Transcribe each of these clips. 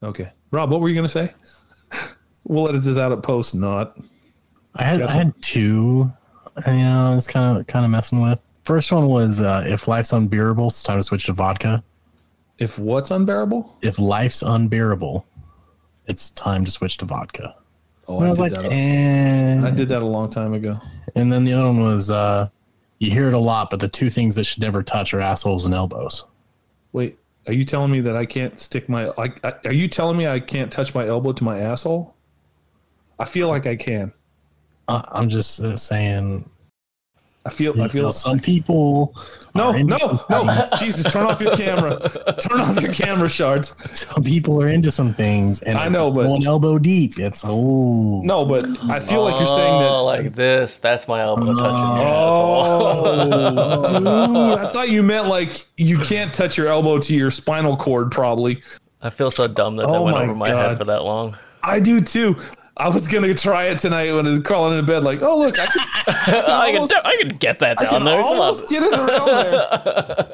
Okay. Rob, what were you going to say? We'll edit this out at post, not. I had two, I was kind of messing with. First one was if life's unbearable, it's time to switch to vodka. If what's unbearable? If life's unbearable, it's time to switch to vodka. Oh, and I was like, I did that a long time ago. And then the other one was you hear it a lot, but the two things that should never touch are assholes and elbows. Wait, are you telling me that I can't stick my... are you telling me I can't touch my elbow to my asshole? I feel like I can. I'm just saying... I feel some people. No. Jesus, turn off your camera. Turn off your camera, Shards. Some people are into some things, and I know, but one elbow deep. It's no, but I feel like you're saying that like this. That's my elbow touching your asshole. Dude, I thought you meant like you can't touch your elbow to your spinal cord. Probably. I feel so dumb that went over my head for that long. I do too. I was gonna try it tonight when I was crawling into bed. Like, oh look, I can get that down there. Come on, get it around there.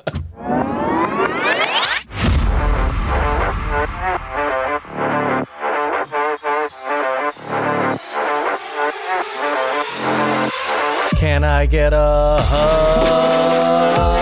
Can I get a hug?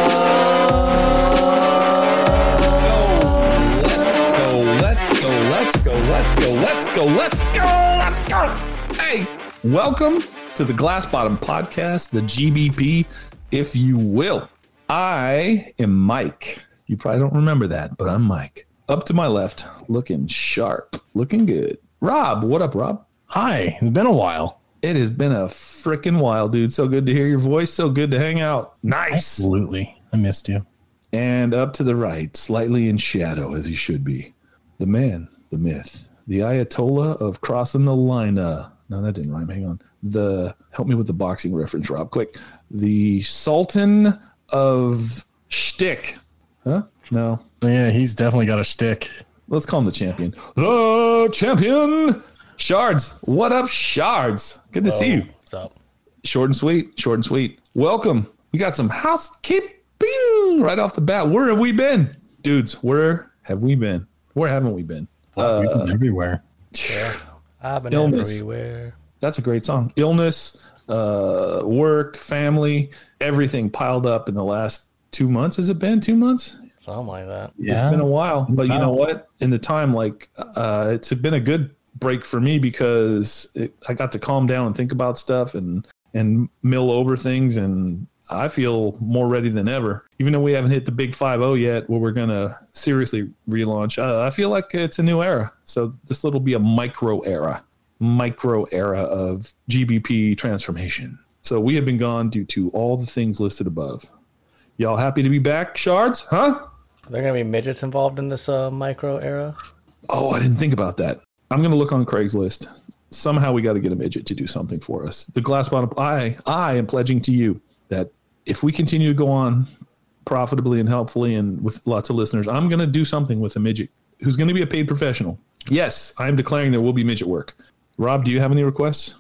Let's go. Hey, welcome to the Glass Bottom Podcast, the GBP, if you will. I am Mike. You probably don't remember that, but I'm Mike. Up to my left, looking sharp, looking good. Rob, what up, Rob? Hi, it's been a while. It has been a freaking while, dude. So good to hear your voice. So good to hang out. Nice. Absolutely. I missed you. And up to the right, slightly in shadow, as he should be. The man, the myth, the Ayatollah of crossing the line. No, that didn't rhyme. Hang on. Help me with the boxing reference, Rob, quick. The Sultan of Shtick. Huh? No. Yeah, he's definitely got a shtick. Let's call him the champion. The champion! Shards. What up, Shards? Good to see you. What's up? Short and sweet. Welcome. We got some housekeeping right off the bat. Where have we been? Dudes, where have we been? Where haven't we been? We've been everywhere. Yeah, I've been everywhere. That's a great song. Illness, work, family, everything piled up in the last 2 months. Has it been 2 months? Something like that. Yeah. It's been a while. But you know what? In the time, it's been a good break for me because I got to calm down and think about stuff and mill over things, and I feel more ready than ever. Even though we haven't hit the big 5-0 yet, where we're going to seriously relaunch, I feel like it's a new era. So this will be a micro era of GBP transformation. So we have been gone due to all the things listed above. Y'all happy to be back, Shards? Huh? Are there going to be midgets involved in this micro era? Oh, I didn't think about that. I'm going to look on Craigslist. Somehow we got to get a midget to do something for us. The Glass Bottom, I am pledging to you that if we continue to go on profitably and helpfully and with lots of listeners, I'm going to do something with a midget who's going to be a paid professional. Yes, I'm declaring there will be midget work. Rob, do you have any requests?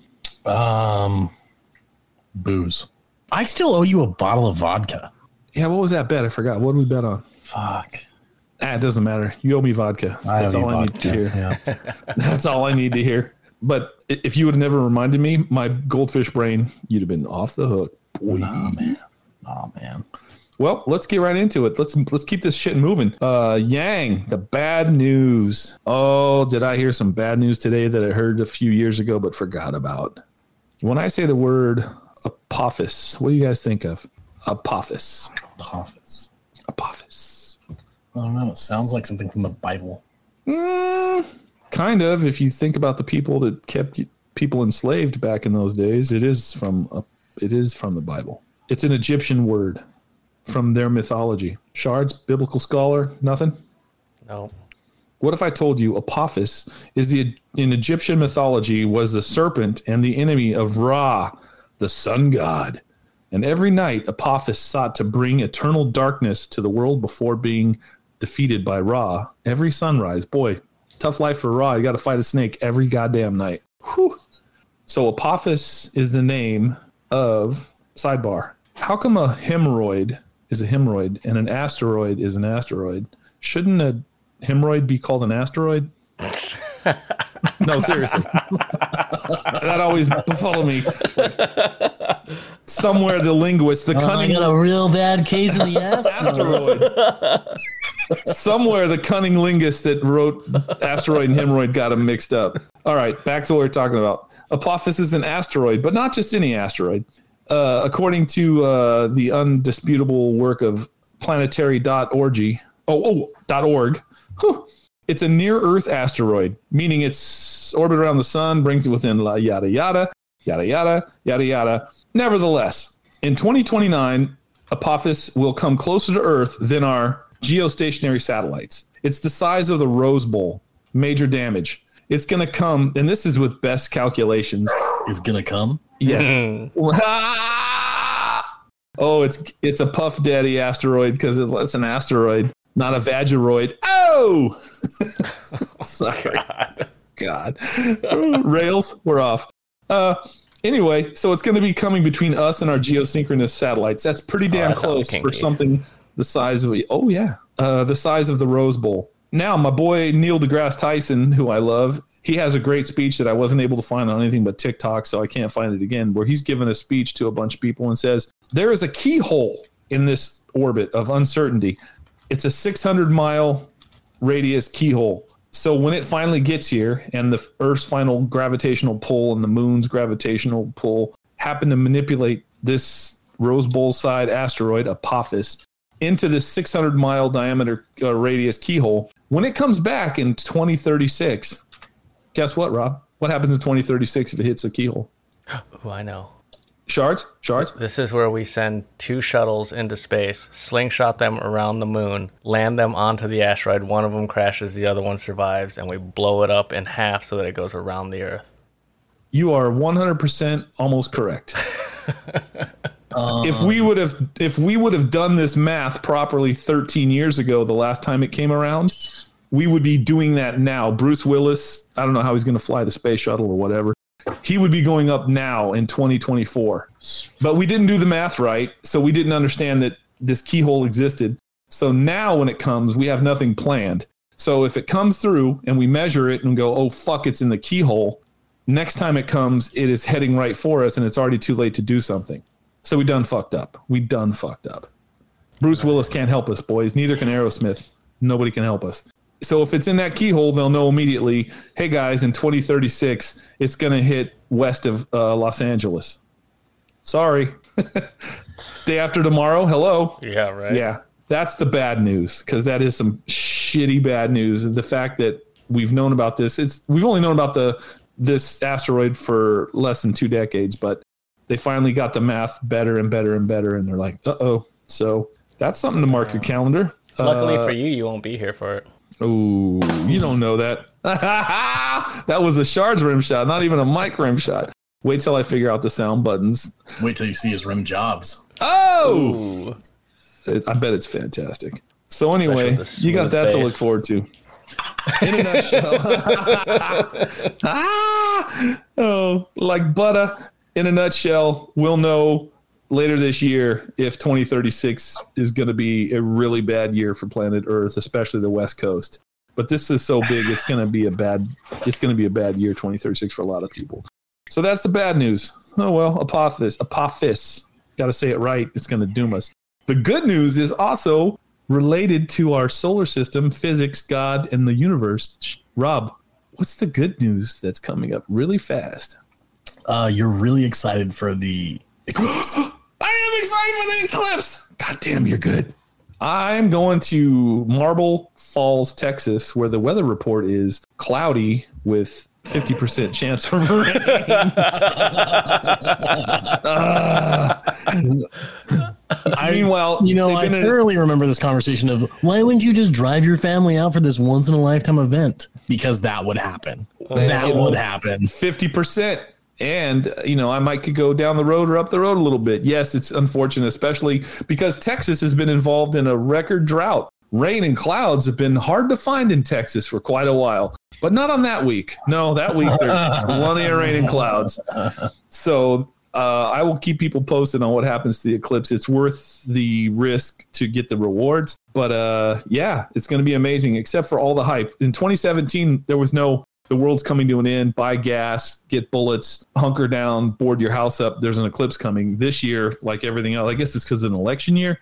Booze. I still owe you a bottle of vodka. Yeah, what was that bet? I forgot. What did we bet on? Fuck. It doesn't matter. You owe me vodka. That's all I need to hear. Yeah. That's all I need to hear. But if you would have never reminded me, my goldfish brain, you'd have been off the hook. Oh, man. Well, let's get right into it. Let's keep this shit moving. Yang, the bad news. Oh, did I hear some bad news today that I heard a few years ago but forgot about? When I say the word Apophis, what do you guys think of? Apophis. I don't know. It sounds like something from the Bible. Kind of. If you think about the people that kept people enslaved back in those days, it is from the Bible. It's an Egyptian word from their mythology. Shards, biblical scholar, nothing? No. What if I told you Apophis in Egyptian mythology was the serpent and the enemy of Ra, the sun god? And every night Apophis sought to bring eternal darkness to the world before being defeated by Ra. Every sunrise, boy, tough life for Ra. You got to fight a snake every goddamn night. Whew. So Apophis is the name of, sidebar, how come a hemorrhoid is a hemorrhoid and an asteroid is an asteroid? Shouldn't a hemorrhoid be called an asteroid? No, seriously. That always befuddled me. Somewhere the linguist, the cunning. I got a real bad case of the asteroids. Somewhere the cunning linguist that wrote asteroid and hemorrhoid got them mixed up. All right, back to what we're talking about. Apophis is an asteroid, but not just any asteroid. According to the undisputable work of planetary.org, it's a near-Earth asteroid, meaning its orbit around the sun brings it within yada, yada, yada, yada, yada, yada. Nevertheless, in 2029, Apophis will come closer to Earth than our geostationary satellites. It's the size of the Rose Bowl. Major damage. It's going to come, and this is with best calculations. It's going to come? Yes. Oh, it's a Puff Daddy asteroid because it's an asteroid, not a vagiroid. Oh! Sorry. God. Rails, we're off. Anyway, so it's going to be coming between us and our geosynchronous satellites. That's pretty damn close for something the size of the size of the Rose Bowl. Now, my boy Neil deGrasse Tyson, who I love, he has a great speech that I wasn't able to find on anything but TikTok, so I can't find it again, where he's given a speech to a bunch of people and says, there is a keyhole in this orbit of uncertainty. It's a 600-mile radius keyhole. So when it finally gets here and the Earth's final gravitational pull and the moon's gravitational pull happen to manipulate this Rose Bowl-side asteroid, Apophis, into this 600-mile diameter radius keyhole, when it comes back in 2036, guess what, Rob? What happens in 2036 if it hits the keyhole? Oh, I know. Shards? This is where we send 2 shuttles into space, slingshot them around the moon, land them onto the asteroid. One of them crashes, the other one survives, and we blow it up in half so that it goes around the Earth. You are 100% almost correct. If we would have done this math properly 13 years ago, the last time it came around, we would be doing that now. Bruce Willis, I don't know how he's going to fly the space shuttle or whatever. He would be going up now in 2024. But we didn't do the math right, so we didn't understand that this keyhole existed. So now when it comes, we have nothing planned. So if it comes through and we measure it and go, oh, fuck, it's in the keyhole, next time it comes, it is heading right for us and it's already too late to do something. So we done fucked up. Bruce Willis can't help us, boys. Neither can Aerosmith. Nobody can help us. So if it's in that keyhole, they'll know immediately, hey, guys, in 2036, it's going to hit west of Los Angeles. Sorry. Day after tomorrow, hello. Yeah, right. Yeah, that's the bad news, because that is some shitty bad news. The fact that we've known about this, we've only known about this asteroid for less than 2 decades, but they finally got the math better and better and better, and they're like, uh-oh. So that's something to mark your calendar. Luckily for you won't be here for it. Oh, you don't know that. That was a Shards rim shot, not even a Mike rim shot. Wait till I figure out the sound buttons. Wait till you see his rim jobs. Oh! I bet it's fantastic. So anyway, you got that to look forward to. In a nutshell. Like butter. In a nutshell, we'll know later this year if 2036 is going to be a really bad year for planet Earth, especially the West Coast. But this is so big, it's going to be a bad year, 2036, for a lot of people. So that's the bad news. Oh well, Apophis. Got to say it right. It's going to doom us. The good news is also related to our solar system, physics, God, and the universe. Rob, what's the good news that's coming up really fast? You're really excited for the eclipse. I am excited for the eclipse. God damn, you're good. I'm going to Marble Falls, Texas, where the weather report is cloudy with 50% chance of rain. Meanwhile, I thoroughly remember this conversation of why wouldn't you just drive your family out for this once in a lifetime event? Because that would happen. That would happen. 50%. And, I might could go down the road or up the road a little bit. Yes, it's unfortunate, especially because Texas has been involved in a record drought. Rain and clouds have been hard to find in Texas for quite a while, but not on that week. No, that week there's plenty of rain and clouds. So I will keep people posted on what happens to the eclipse. It's worth the risk to get the rewards. But yeah, it's going to be amazing, except for all the hype. In 2017, there was no the world's coming to an end, buy gas, get bullets, hunker down, board your house up. There's an eclipse coming this year, like everything else. I guess it's because it's an election year.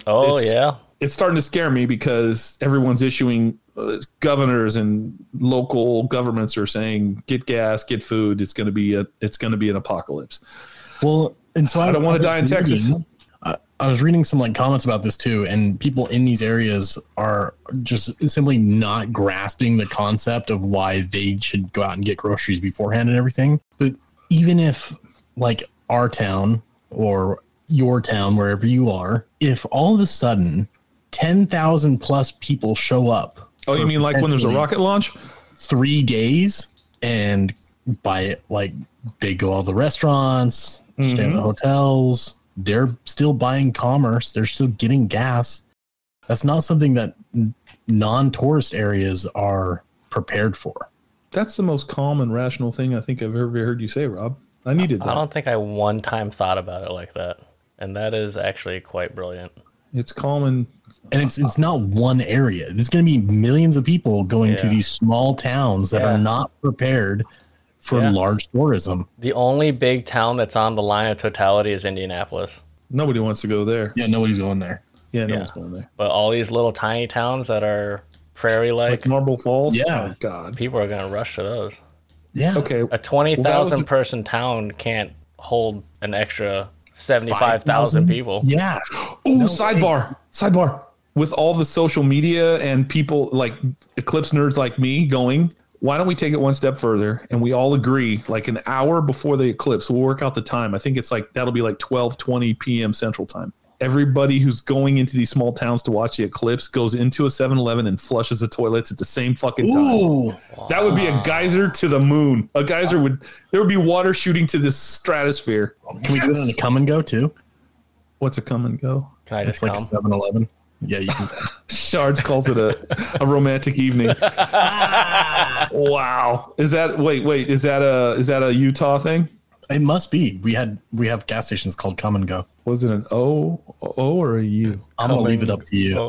It's starting to scare me because everyone's issuing governors and local governments are saying, get gas, get food. It's going to be an apocalypse. Well, and so I don't want to die in Texas. I was reading some comments about this too, and people in these areas are just simply not grasping the concept of why they should go out and get groceries beforehand and everything. But even if our town or your town, wherever you are, if all of a sudden 10,000 plus people show up. Oh, you mean like when there's a rocket launch? 3 days, and by they go all the restaurants, stay in the hotels. They're still buying commerce. They're still getting gas. That's not something that non-tourist areas are prepared for. That's the most calm and rational thing I think I've ever heard you say, Rob. I needed that. I don't think I one time thought about it like that. And that is actually quite brilliant. It's calm and it's not one area. There's going to be millions of people going to these small towns that are not prepared for large tourism. The only big town that's on the line of totality is Indianapolis. Nobody wants to go there. Yeah, nobody's going there. Yeah, no one's going there. But all these little tiny towns that are prairie-like, Marble Falls. Yeah, oh, God, people are going to rush to those. Yeah. Okay. A 20,000 person town can't hold an extra 75,000 people. Yeah. Ooh, sidebar. With all the social media and people like Eclipse nerds like me going, why don't we take it one step further and we all agree an hour before the eclipse, we'll work out the time. I think it's that'll be 12:20 p.m. Central Time. Everybody who's going into these small towns to watch the eclipse goes into a 7-Eleven and flushes the toilets at the same fucking time. Ooh. That would be a geyser to the moon. There would be water shooting to the stratosphere. Can we do it on a come and go too? What's a come and go? Can I just come? 7-Eleven. Yeah, you can. Shards calls it a romantic evening. Wow. Is that a Utah thing? It must be. We have gas stations called Come and Go. Was it an O or a U? I'm gonna leave it up to you.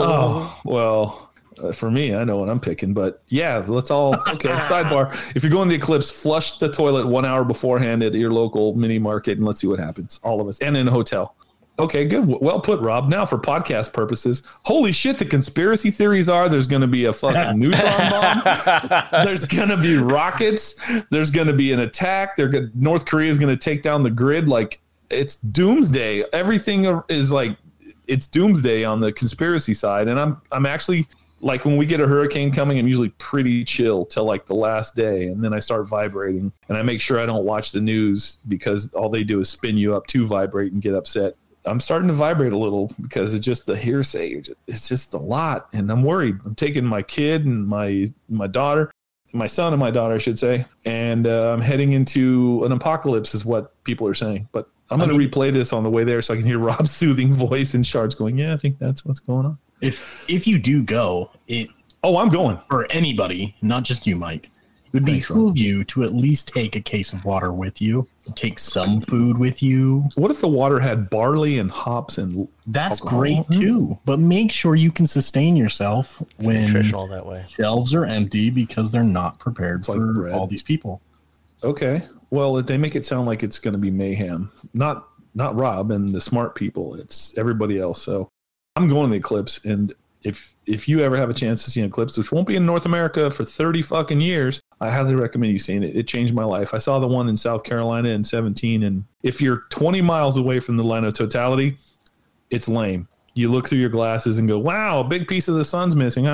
Oh well, for me, I know what I'm picking. But yeah, let's all sidebar. If you're going to the eclipse, flush the toilet 1 hour beforehand at your local mini market, and let's see what happens. All of us, and in a hotel. Okay, good. Well put, Rob. Now, for podcast purposes, holy shit, the conspiracy theories are there's going to be a fucking neutron bomb. There's going to be rockets. There's going to be an attack. North Korea is going to take down the grid. It's doomsday. Everything is it's doomsday on the conspiracy side. And I'm actually, when we get a hurricane coming, I'm usually pretty chill till the last day. And then I start vibrating. And I make sure I don't watch the news because all they do is spin you up to vibrate and get upset. I'm starting to vibrate a little because it's just the hearsay. It's just a lot. And I'm worried. I'm taking my kid and my daughter, my son and my daughter, I should say. And I'm heading into an apocalypse is what people are saying. But I'm going to replay this on the way there so I can hear Rob's soothing voice and Shards going, yeah, I think that's what's going on. If you do go, I'm going. For anybody, not just you, Mike. It would behoove you to at least take a case of water with you, take some food with you. What if the water had barley and hops and that's alcohol? Great too, but make sure you can sustain yourself when nutritional that way. Shelves are empty because they're not prepared for all these people. Okay, well, they make it sound like it's going to be mayhem. Not Rob and the smart people. It's everybody else. So I'm going to the eclipse, and if you ever have a chance to see an eclipse, which won't be in North America for 30 fucking years, I highly recommend you seeing it. It changed my life. I saw the one in South Carolina in 2017, and if you're 20 miles away from the line of totality, it's lame. You look through your glasses and go, wow, a big piece of the sun's missing.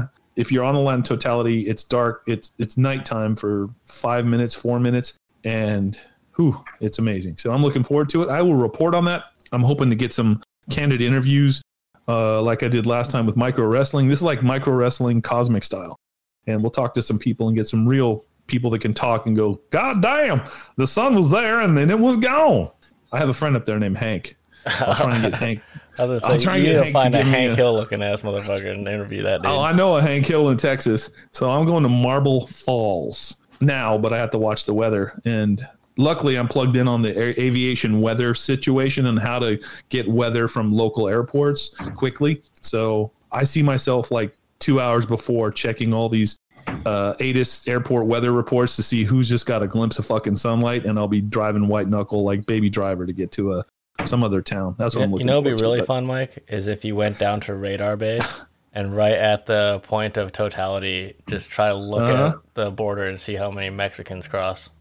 If you're on the line of totality, it's dark. It's nighttime for 5 minutes, 4 minutes, and it's amazing. So I'm looking forward to it. I will report on that. I'm hoping to get some candid interviews like I did last time with micro wrestling. This is like micro wrestling cosmic style. And we'll talk to some people and get some real people that can talk and go, God damn, the sun was there and then it was gone. I have a friend up there named Hank. I'll try and get Hank. I was going to say, you need to find a Hank Hill looking ass motherfucker and interview that dude. Oh, I know a Hank Hill in Texas. So I'm going to Marble Falls now, but I have to watch the weather. And luckily, I'm plugged in on the aviation weather situation and how to get weather from local airports quickly. So I see myself 2 hours before checking all these ATIS airport weather reports to see who's just got a glimpse of fucking sunlight, and I'll be driving white knuckle like Baby Driver to get to some other town. That's what I'm looking for. It'd be really fun, Mike, is if you went down to radar base and right at the point of totality, just try to look at the border and see how many Mexicans cross.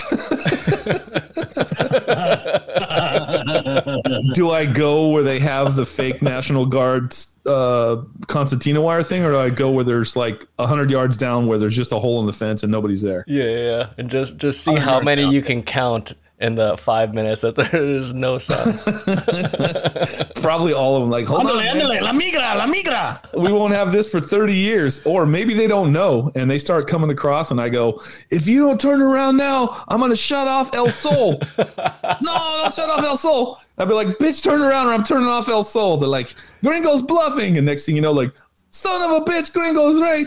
Do I go where they have the fake National Guard concertina wire thing, or do I go where there's like 100 yards down where there's just a hole in the fence and nobody's there? Yeah. And just see how many you can count in the 5 minutes that there is no sun. Probably all of them. Like, hold on, la migra. we won't have this for 30 years. Or maybe they don't know and they start coming across and I go, if you don't turn around now, I'm going to shut off El Sol. No, don't shut off El Sol. I'd be like, bitch, turn around or I'm turning off El Sol. They're like, Gringo's bluffing. And next thing you know, like, son of a bitch, Gringo's right.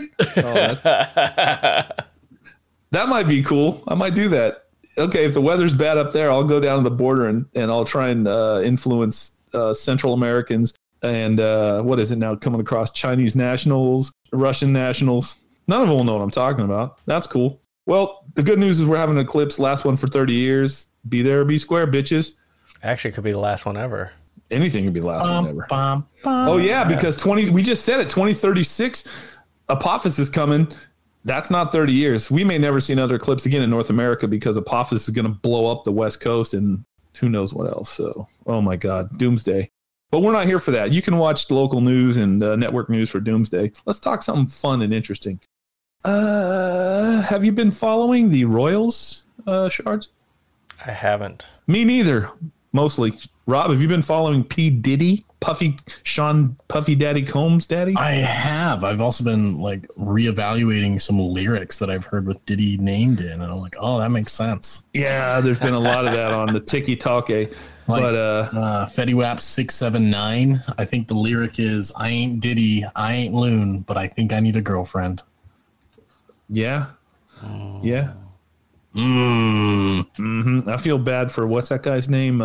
That might be cool. I might do that. Okay, if the weather's bad up there, I'll go down to the border and I'll try and influence Central Americans and what is it now coming across? Chinese nationals, Russian nationals. None of them will know what I'm talking about. That's cool. Well, the good news is we're having an eclipse, last one for 30 years. Be there or be square, bitches. Actually, it could be the last one ever. Anything could be the last one ever. Oh, yeah, because we just said it, 2036, Apophis is coming. That's not 30 years. We may never see another eclipse again in North America because Apophis is going to blow up the West Coast and who knows what else. So, oh my God, doomsday. But we're not here for that. You can watch the local news and network news for doomsday. Let's talk something fun and interesting. Have you been following the Royals, Shards? I haven't. Me neither, mostly. Rob, have you been following P. Diddy? Puffy Daddy Combs daddy? I have. I've also been like reevaluating some lyrics that I've heard with Diddy named in, and I'm like, oh, that makes sense. Yeah, there's been a lot of that on the TikTok. But Fetty Wap 679. I think the lyric is, I ain't Diddy, I ain't Loon, but I think I need a girlfriend. Yeah. Yeah. Mm-hmm. I feel bad for what's that guy's name?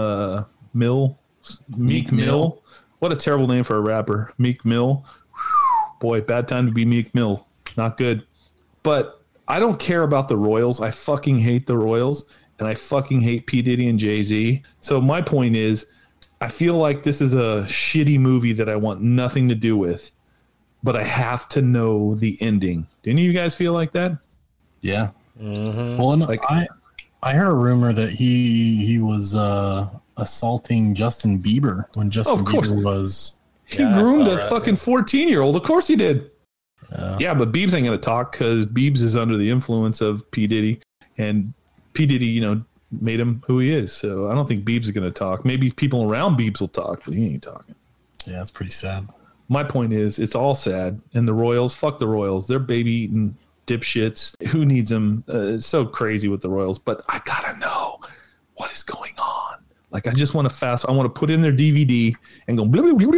Meek Mill. What a terrible name for a rapper. Meek Mill. Boy, bad time to be Meek Mill. Not good. But I don't care about the Royals. I fucking hate the Royals. And I fucking hate P. Diddy and Jay-Z. So my point is, I feel like this is a shitty movie that I want nothing to do with. But I have to know the ending. Do any of you guys feel like that? Yeah. Mm-hmm. Well, no, like, I heard a rumor that he was assaulting Justin Bieber when Justin Bieber was. He groomed a fucking 14-year-old. Of course he did. Yeah, but Biebs ain't gonna talk because Biebs is under the influence of P. Diddy, and P. Diddy, made him who he is. So I don't think Biebs is gonna talk. Maybe people around Biebs will talk, but he ain't talking. Yeah, it's pretty sad. My point is, it's all sad. And the Royals, fuck the Royals. They're baby eating dipshits. Who needs them? It's so crazy with the Royals, but I gotta know what is going on. Like, I just want to I want to put in their DVD and go,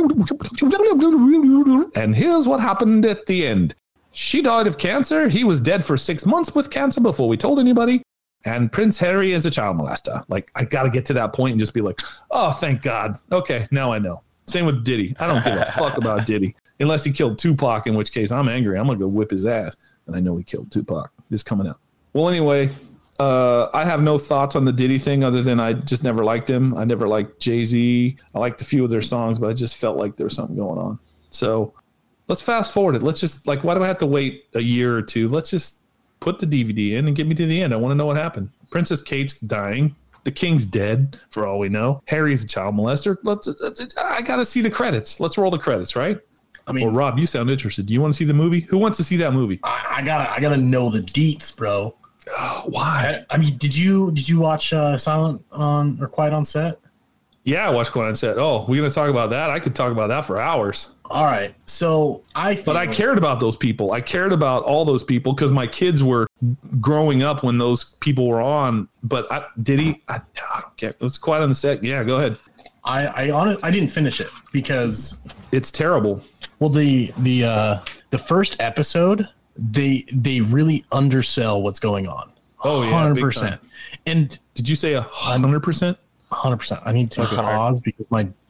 and here's what happened at the end. She died of cancer. He was dead for 6 months with cancer before we told anybody. And Prince Harry is a child molester. Like, I got to get to that point and just be like, oh, thank God. Okay, now I know. Same with Diddy. I don't give a fuck about Diddy. Unless he killed Tupac, in which case I'm angry. I'm going to go whip his ass. And I know he killed Tupac. It's coming out. Well, anyway, I have no thoughts on the Diddy thing other than I just never liked him. I never liked Jay-Z. I liked a few of their songs, but I just felt like there was something going on. So let's fast forward it. Let's just, why do I have to wait a year or two? Let's just put the DVD in and get me to the end. I want to know what happened. Princess Kate's dying. The king's dead, for all we know. Harry's a child molester. I got to see the credits. Let's roll the credits, right? I mean, well, Rob, you sound interested. Do you want to see the movie? Who wants to see that movie? I gotta know the deets, bro. Oh, why? I mean, did you watch Silent on or Quiet on Set? Yeah, I watched Quiet on Set. Oh, we're gonna talk about that? I could talk about that for hours. All right. So I cared about those people. I cared about all those people because my kids were growing up when those people were on. But I don't care. It was Quiet on the Set. Yeah, go ahead. I didn't finish it because it's terrible. Well, the first episode, they really undersell what's going on. Oh yeah, 100%. And did you say 100%? 100%. I need to pause because my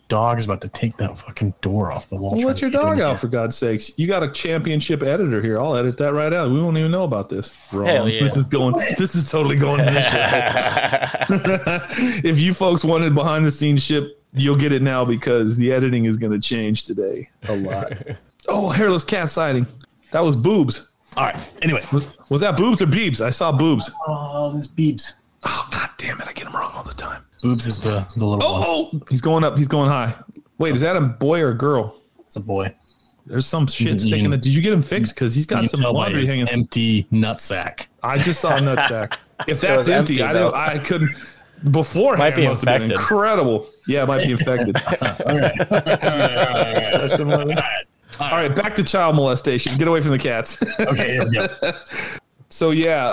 dog is about to take that fucking door off the wall. Well, let your dog out, for God's sakes. You got a championship editor here. I'll edit that right out. We won't even know about this. Wrong. Hell yeah. This is totally going to this show. If you folks wanted behind the scenes shit, you'll get it now because the editing is going to change today a lot. Oh, hairless cat sighting. That was boobs. All right. Anyway. Was that boobs or beebs? I saw boobs. Oh, this beeps. Oh, God damn it. I get them wrong all the time. Boobs is the little one. Oh, he's going up. He's going high. Wait, is that a boy or a girl? It's a boy. There's some shit sticking. Did you get him fixed? Because he's got some laundry hanging. Empty nutsack. I just saw a nutsack. If that's empty, I couldn't. Beforehand, might be must have been infected. Incredible. Yeah, it might be infected. All right. All right, back to child molestation. Get away from the cats. Okay, here we go. So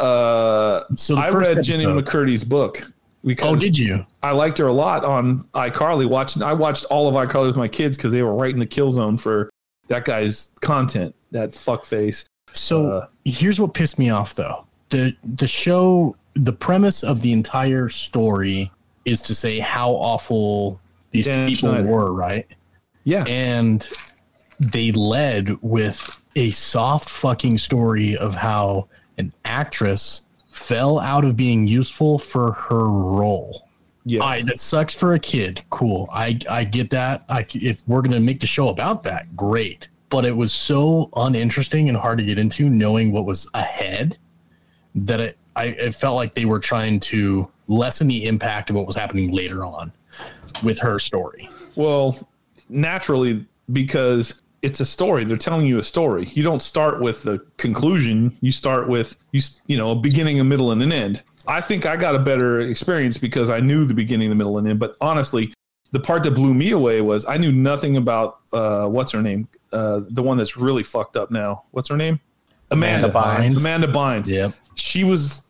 yeah, So I read Jenny McCurdy's book. Oh, did you? I liked her a lot on iCarly. I watched all of iCarly with my kids because they were right in the kill zone for that guy's content, that fuckface. So here's what pissed me off, though. The show, the premise of the entire story is to say how awful these people were, right? Yeah. And they led with a soft fucking story of how an actress fell out of being useful for her role. Yeah, that sucks for a kid. Cool. I get that. If we're going to make the show about that, great. But it was so uninteresting and hard to get into knowing what was ahead that it felt like they were trying to lessen the impact of what was happening later on with her story. Well, naturally, because it's a story. They're telling you a story. You don't start with the conclusion. You start with, a beginning, a middle, and an end. I think I got a better experience because I knew the beginning, the middle, and end. But honestly, the part that blew me away was I knew nothing about, what's her name? The one that's really fucked up now. What's her name? Amanda Bynes. Amanda Bynes. Yep. She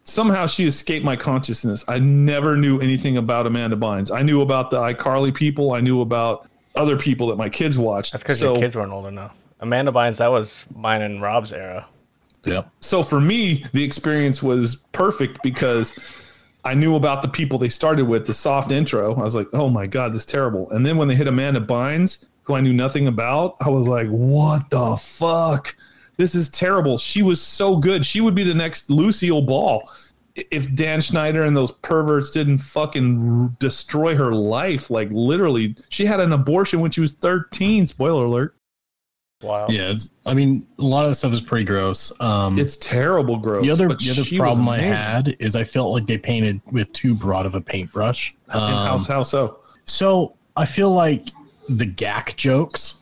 escaped my consciousness. I never knew anything about Amanda Bynes. I knew about the iCarly people. I knew about other people that my kids watched. That's because your kids weren't old enough. Amanda Bynes, that was mine and Rob's era. Yep. So for me, the experience was perfect because I knew about the people they started with, the soft intro. I was like, oh my God, this is terrible. And then when they hit Amanda Bynes, who I knew nothing about, I was like, what the fuck? This is terrible. She was so good. She would be the next Lucille Ball if Dan Schneider and those perverts didn't fucking destroy her life. Like literally, she had an abortion when she was 13. Spoiler alert. Wow. Yeah, a lot of the stuff is pretty gross. It's terrible gross. The other problem I had is I felt like they painted with too broad of a paintbrush. How so? So I feel like the gack jokes,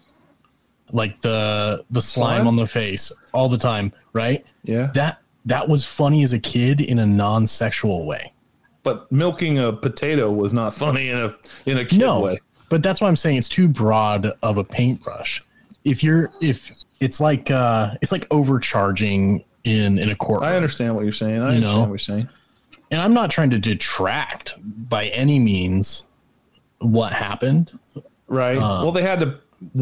like the slime on the face all the time, right? Yeah. That was funny as a kid in a non-sexual way. But milking a potato was not funny in a kid way. But that's why I'm saying it's too broad of a paintbrush. If it's like overcharging in a courtroom. I understand what you're saying. I understand what you're saying. And I'm not trying to detract by any means what happened. Right. Well, they had to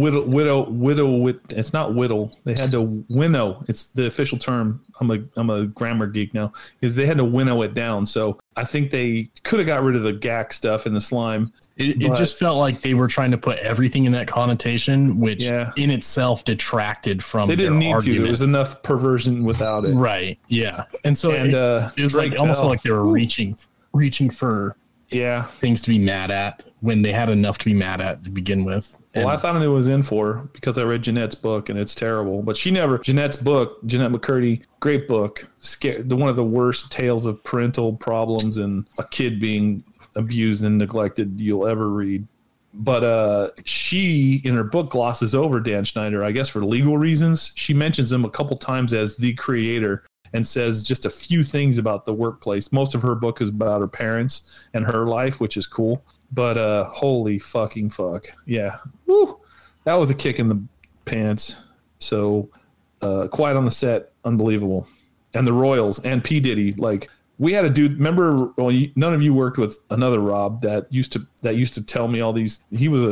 whittle. It's not whittle. They had to winnow. It's the official term. I'm a grammar geek now. Is they had to winnow it down. So I think they could have got rid of the gack stuff and the slime. It just felt like they were trying to put everything in that connotation, which in itself detracted from. They didn't need argument. to. There was enough perversion without it. Right. Yeah. And so it was like almost like they were reaching for things to be mad at when they had enough to be mad at to begin with. Well, I thought it was in for because I read Jeanette's book and it's terrible. But Jeanette's book, Jeanette McCurdy, great book. One of the worst tales of parental problems and a kid being abused and neglected you'll ever read. But she, in her book, glosses over Dan Schneider, I guess for legal reasons. She mentions him a couple times as the creator and says just a few things about the workplace. Most of her book is about her parents and her life, which is cool. But holy fucking fuck. Yeah. Woo. That was a kick in the pants. So Quiet on the Set, unbelievable. And the Royals and P. Diddy. Like, we had a dude, remember, none of you worked with another Rob that used to tell me all these. He was a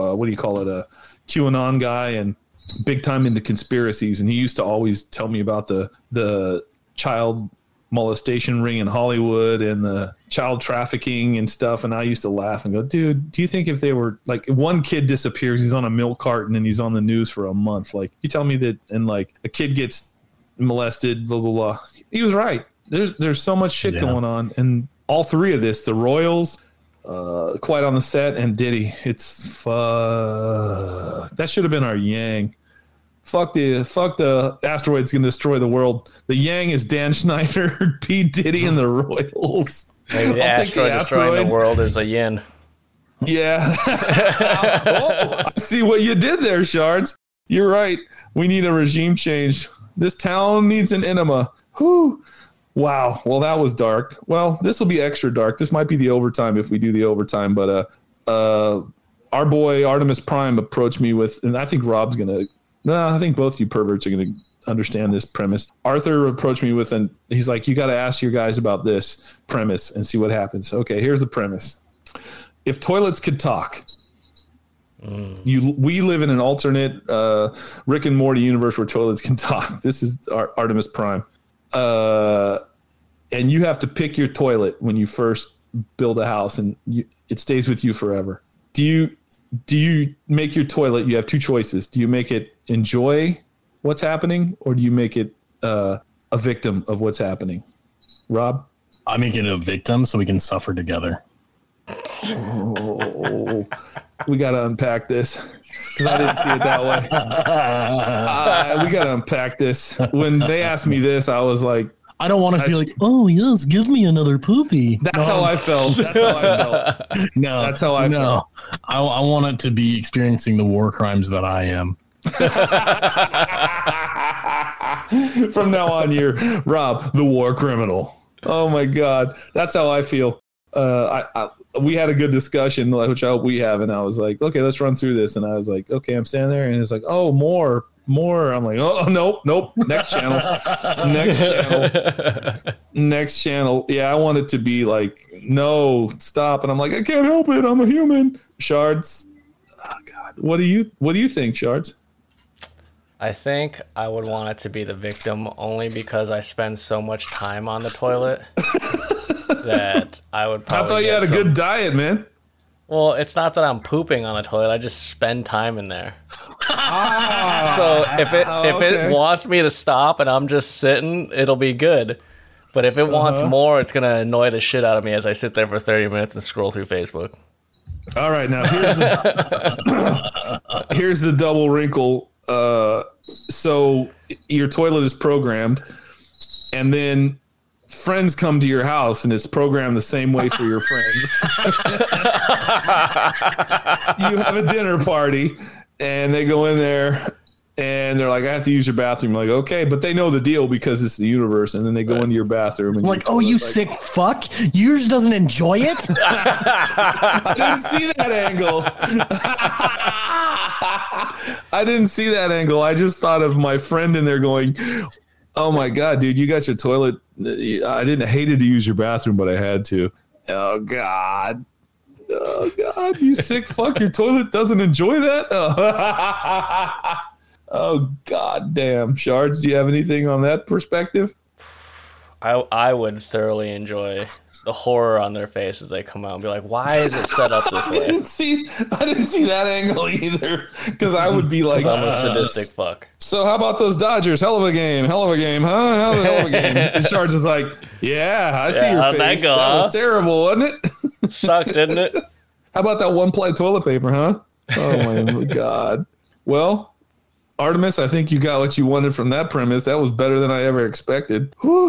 a QAnon guy and big time into conspiracies, and he used to always tell me about the child molestation ring in Hollywood and the child trafficking and stuff. And I used to laugh and go, dude, do you think if they were like one kid disappears, he's on a milk carton and he's on the news for a month? Like you tell me that, and like a kid gets molested, blah, blah, blah. He was right. There's so much shit going on. And all three of this, the Royals, Quiet on the Set, and Diddy, it's that should have been our Yang. Fuck the asteroid's gonna destroy the world. The Yang is Dan Schneider, P. Diddy, and the Royals. Maybe the asteroid destroying the world is a yin. Yeah. I see what you did there, Shards. You're right. We need a regime change. This town needs an enema. Whew. Wow. Well, that was dark. Well, this will be extra dark. This might be the overtime if we do the overtime. But our boy Artemis Prime approached me with, and I think Rob's gonna. No, I think both you perverts are going to understand this premise. Arthur approached me with, and he's like, you got to ask your guys about this premise and see what happens. Okay, here's the premise. If toilets could talk, we live in an alternate Rick and Morty universe where toilets can talk. This is Artemis Prime. And you have to pick your toilet when you first build a house, and it stays with you forever. Do you make your toilet? You have two choices. Do you make it enjoy what's happening, or do you make it a victim of what's happening? Rob? I make it a victim so we can suffer together. Oh, we got to unpack this because I didn't see it that way. We got to unpack this. When they asked me this, I was like, I don't want to be like, oh, yes, give me another poopy. That's how I felt. That's how I felt. No, that's how I felt. I want it to be experiencing the war crimes that I am. From now on, you're Rob, the war criminal. Oh my God. That's how I feel. We had a good discussion, which I hope we have. And I was like, okay, let's run through this. And I was like, okay, I'm standing there. And it's like, oh, more. I'm like, oh, nope. Next channel. Next channel. Yeah, I want it to be like, no, stop. And I'm like, I can't help it. I'm a human. Shards. Oh, God. What do you think, Shards? I think I would want it to be the victim only because I spend so much time on the toilet that I would probably. I thought you had a good diet, man. Well, it's not that I'm pooping on the toilet. I just spend time in there. So if it wants me to stop and I'm just sitting, it'll be good. But if it wants more, it's gonna annoy the shit out of me as I sit there for 30 minutes and scroll through Facebook. All right, now here's the double wrinkle. So your toilet is programmed, and then friends come to your house and it's programmed the same way for your friends. You have a dinner party and they go in there and they're like, I have to use your bathroom. I'm like, okay, but they know the deal because it's the universe. And then they go into your bathroom and I'm like, oh, you sick fuck. Yours doesn't enjoy it. I didn't see that angle. I didn't see that angle. I just thought of my friend in there going, oh my God, dude, you got your toilet. I hated to use your bathroom, but I had to. Oh God, you sick fuck. Your toilet doesn't enjoy that. Oh God damn. Shards, do you have anything on that perspective? I would thoroughly enjoy the horror on their face as they come out and be like, why is it set up this way? I didn't see that angle either, because I would be like, I'm a sadistic fuck. So how about those Dodgers? Hell of a game, huh? Hell of a game. And Shards is like, yeah, I see your face. That was terrible, wasn't it? Sucked, didn't it? How about that one-ply toilet paper, huh? Oh my God. Well, Artemis, I think you got what you wanted from that premise. That was better than I ever expected.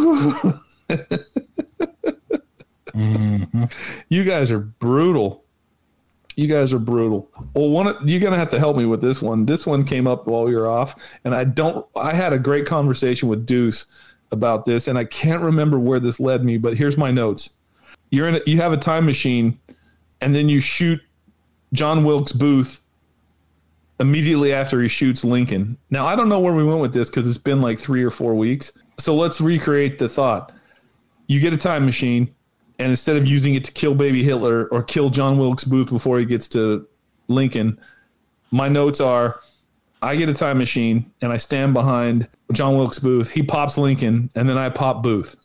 Mm-hmm. You guys are brutal. Well, you're going to have to help me with this one. This one came up while we were off, and I had a great conversation with Deuce about this, and I can't remember where this led me, but here's my notes. You have a time machine, and then you shoot John Wilkes Booth immediately after he shoots Lincoln. Now, I don't know where we went with this because it's been like 3 or 4 weeks. So let's recreate the thought. You get a time machine, and instead of using it to kill baby Hitler or kill John Wilkes Booth before he gets to Lincoln, my notes are, I get a time machine, and I stand behind John Wilkes Booth. He pops Lincoln, and then I pop Booth.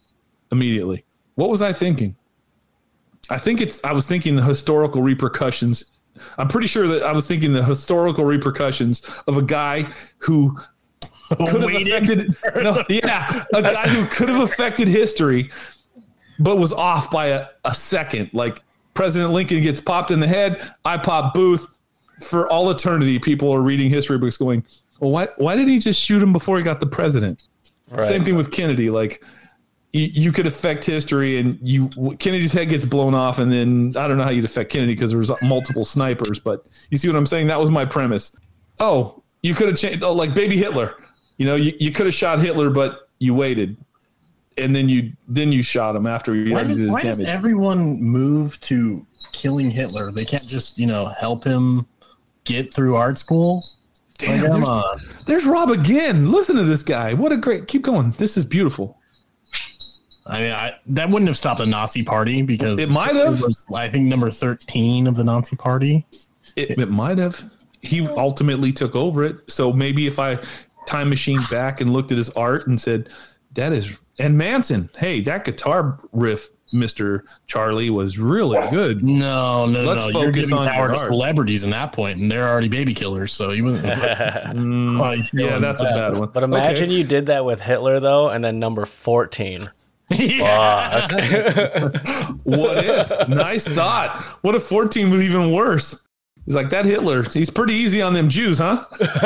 immediately. What was I thinking? I was thinking the historical repercussions. I'm pretty sure that I was thinking the historical repercussions of a guy who could have affected, a guy who could have affected history, but was off by a second. Like President Lincoln gets popped in the head. I pop Booth. For all eternity, people are reading history books going, well, why did he just shoot him before he got the president? Right. Same thing with Kennedy. Like you could affect history and Kennedy's head gets blown off. And then I don't know how you'd affect Kennedy because there was multiple snipers, but you see what I'm saying? That was my premise. Oh, you could have changed, like baby Hitler, you could have shot Hitler, but you waited. And then you shot him after he already did his damage. Why does everyone move to killing Hitler? They can't just, help him get through art school? Damn, there's Rob again. Listen to this guy. What a great, keep going. This is beautiful. I mean, that wouldn't have stopped the Nazi party because it might have. I think number 13 of the Nazi party. It might have. He ultimately took over it. So maybe if I time machine back and looked at his art and said, that is, and Manson, hey, that guitar riff, Mr. Charlie, was really good. No. You're giving power to celebrities in that point, and they're already baby killers. So you wouldn't. Yeah, that's a bad one. But imagine you did that with Hitler though, and then number 14. Yeah. What if? Nice thought. What if 14 was even worse? He's like, that Hitler, he's pretty easy on them Jews, huh?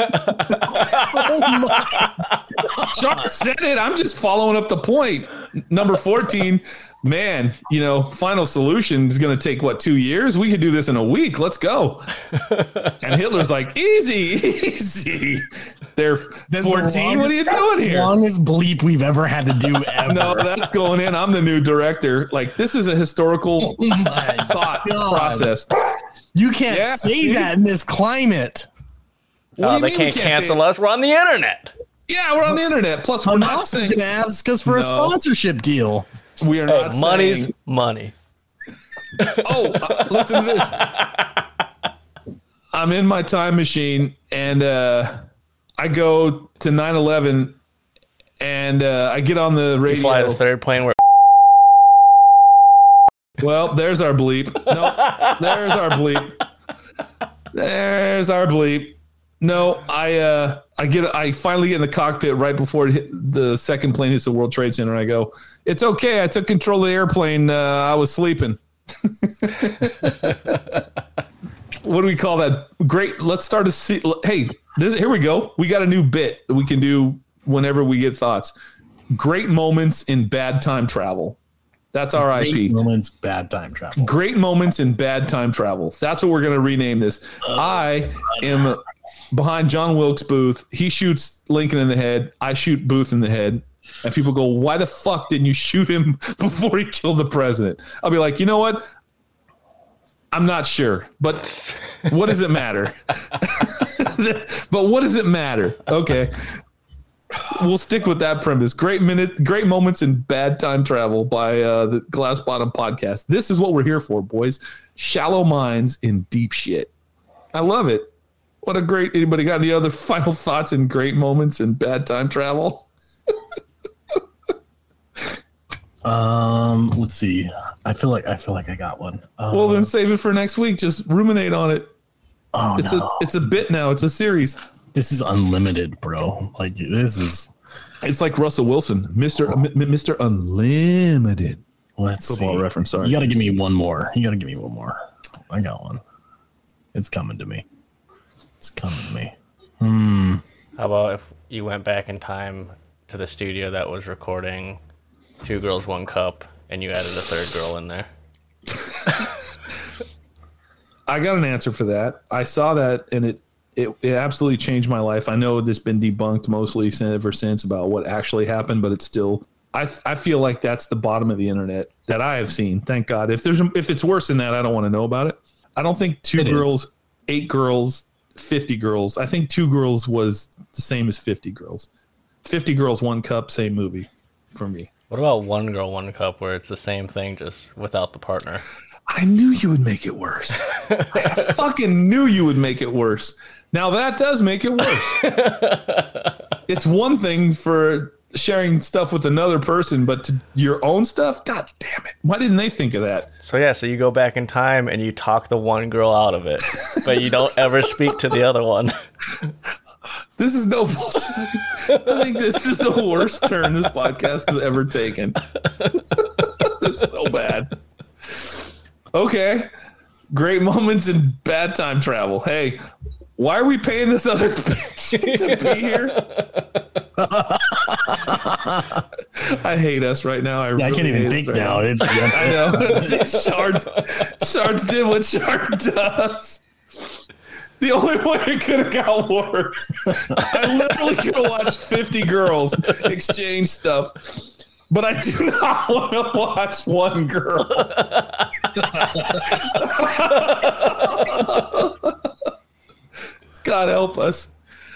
Sean said it. I'm just following up the point. Number 14, man, Final Solution is going to take, 2 years? We could do this in a week. Let's go. And Hitler's like, easy. They're 14. What are you doing here? Longest bleep we've ever had to do ever. No, that's going in. I'm the new director. Like, this is a historical thought process. You can't say that in this climate. They can't cancel us. We're on the internet. Yeah, we're on the internet. Plus, we're not saying going to ask us for a sponsorship deal. We are not money's money. Listen to this. I'm in my time machine, and I go to 9/11, and I get on the radio. You fly the third plane where. Well, there's our bleep. No, there's our bleep. There's our bleep. No, I finally get in the cockpit right before the second plane hits the World Trade Center. I go, it's okay. I took control of the airplane. I was sleeping. What do we call that? Great. Let's start Hey, here we go. We got a new bit that we can do whenever we get thoughts. Great moments in bad time travel. That's our IP. Great moments, bad time travel. Great moments in bad time travel. That's what we're going to rename this. I am behind John Wilkes Booth. He shoots Lincoln in the head. I shoot Booth in the head. And people go, why the fuck didn't you shoot him before he killed the president? I'll be like, you know what? I'm not sure. But what does it matter? But what does it matter? Okay. We'll stick with that premise. Great moments in bad time travel by the Glass Bottom Podcast. This is what we're here for, boys. Shallow minds in deep shit. I love it. What a great. Anybody got any other final thoughts in great moments in bad time travel? Let's see. I feel like I got one. Well, then save it for next week. Just ruminate on it. It's a bit now. It's a series. This is unlimited, bro. Like it's like Russell Wilson, Mr. Unlimited. Let's football see. Reference. Sorry. You got to give me one more. I got one. It's coming to me. How about if you went back in time to the studio that was recording Two Girls, One Cup, and you added a third girl in there? I got an answer for that. I saw that, and it absolutely changed my life. I know this has been debunked mostly ever since about what actually happened, but it's still, I feel like that's the bottom of the internet that I have seen. Thank God. If it's worse than that, I don't want to know about it. I don't think 2 girls, 8 girls, 50 girls. I think 2 girls was the same as 50 girls. 50 girls, 1 cup, same movie for me. What about 1 girl, 1 cup, where it's the same thing, just without the partner? I knew you would make it worse. I fucking knew you would make it worse. Now that does make it worse. It's one thing for sharing stuff with another person, but to your own stuff, god damn it, why didn't they think of that? So you go back in time and you talk the one girl out of it, but you don't ever speak to the other one. This is no bullshit. I think this is the worst turn this podcast has ever taken. This is so bad. Okay. Great moments and bad time travel. Hey, why are we paying this other bitch to be here? I hate us right now. I can't even think now. I know. Shards did what Shard does. The only way it could have got worse. I literally could have watched 50 girls exchange stuff, but I do not want to watch one girl. God help us.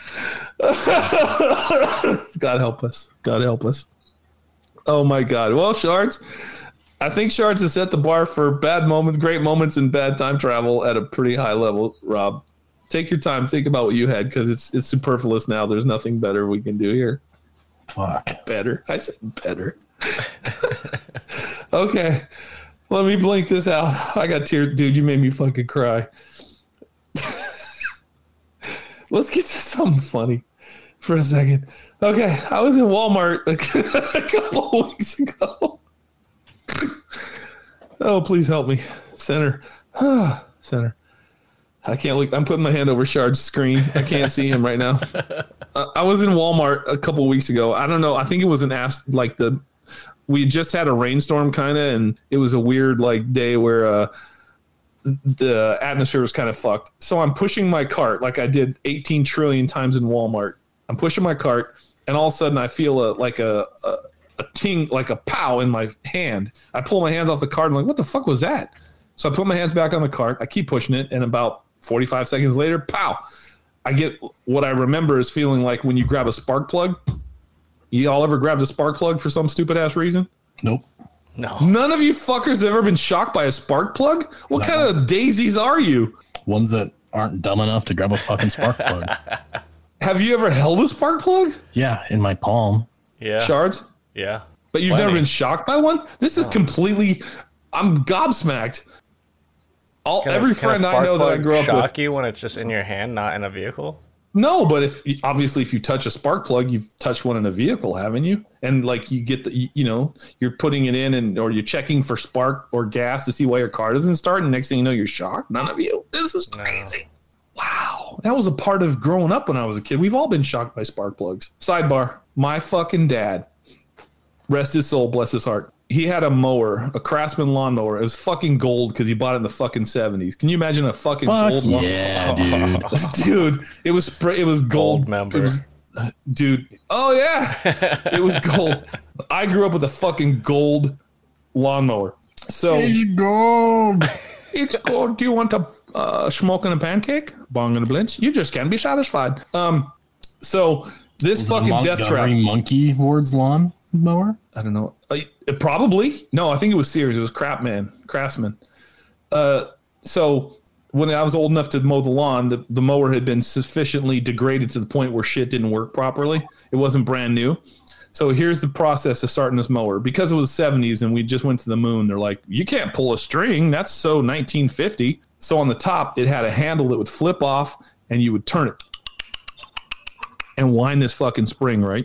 God help us. God help us. Oh my God. Well, Shards, I think Shards has set the bar for bad moments, great moments, and bad time travel at a pretty high level. Rob, take your time. Think about what you had, because it's superfluous now. There's nothing better we can do here. Fuck. Better. I said better. Okay. Let me blink this out. I got tears. Dude, you made me fucking cry. Let's get to something funny for a second. Okay. I was in Walmart a couple of weeks ago. Oh, please help me. Center. Center. I can't look. I'm putting my hand over Shard's screen. I can't see him right now. I was in Walmart a couple of weeks ago. I don't know. I think it was we just had a rainstorm kind of, and it was a weird day where the atmosphere was kind of fucked. So I'm pushing my cart like I did 18 trillion times in Walmart. I'm pushing my cart, and all of a sudden I feel a ting, like a pow in my hand. I pull my hands off the cart. I'm like, what the fuck was that? So I put my hands back on the cart. I keep pushing it, and about 45 seconds later, pow. I get what I remember is feeling like when you grab a spark plug. You all ever grabbed a spark plug for some stupid ass reason? Nope. No. None of you fuckers have ever been shocked by a spark plug? What kind of daisies are you? Ones that aren't dumb enough to grab a fucking spark plug. Have you ever held a spark plug? Yeah, in my palm. Yeah. Shards? Yeah. But you've never been shocked by one? This is completely... I'm gobsmacked. Every friend I know that I grew up with... shock you when it's just in your hand, not in a vehicle? No, but if you touch a spark plug, you've touched one in a vehicle, haven't you? And you get you're putting it in or you're checking for spark or gas to see why your car doesn't start. And next thing you know, you're shocked. None of you. This is crazy. No. Wow. That was a part of growing up when I was a kid. We've all been shocked by spark plugs. Sidebar. My fucking dad, rest his soul, bless his heart. He had a mower, a Craftsman lawnmower. It was fucking gold because he bought it in the fucking 70s. Can you imagine a fucking gold lawnmower? Yeah, dude. Dude, it was gold. Member. Dude. Oh, yeah. It was gold. I grew up with a fucking gold lawnmower. So It's gold. It's gold. Do you want a smoke and a pancake? Bong and a blinch? You just can't be satisfied. So this fucking death trap. Monkey Ward's lawn mower? I don't know. Probably. No, I think it was Sears. It was Craftsman. So when I was old enough to mow the lawn, the mower had been sufficiently degraded to the point where shit didn't work properly. It wasn't brand new. So here's the process of starting this mower. Because it was the 70s and we just went to the moon, they're like, you can't pull a string. That's so 1950. So on the top, it had a handle that would flip off and you would turn it and wind this fucking spring, right?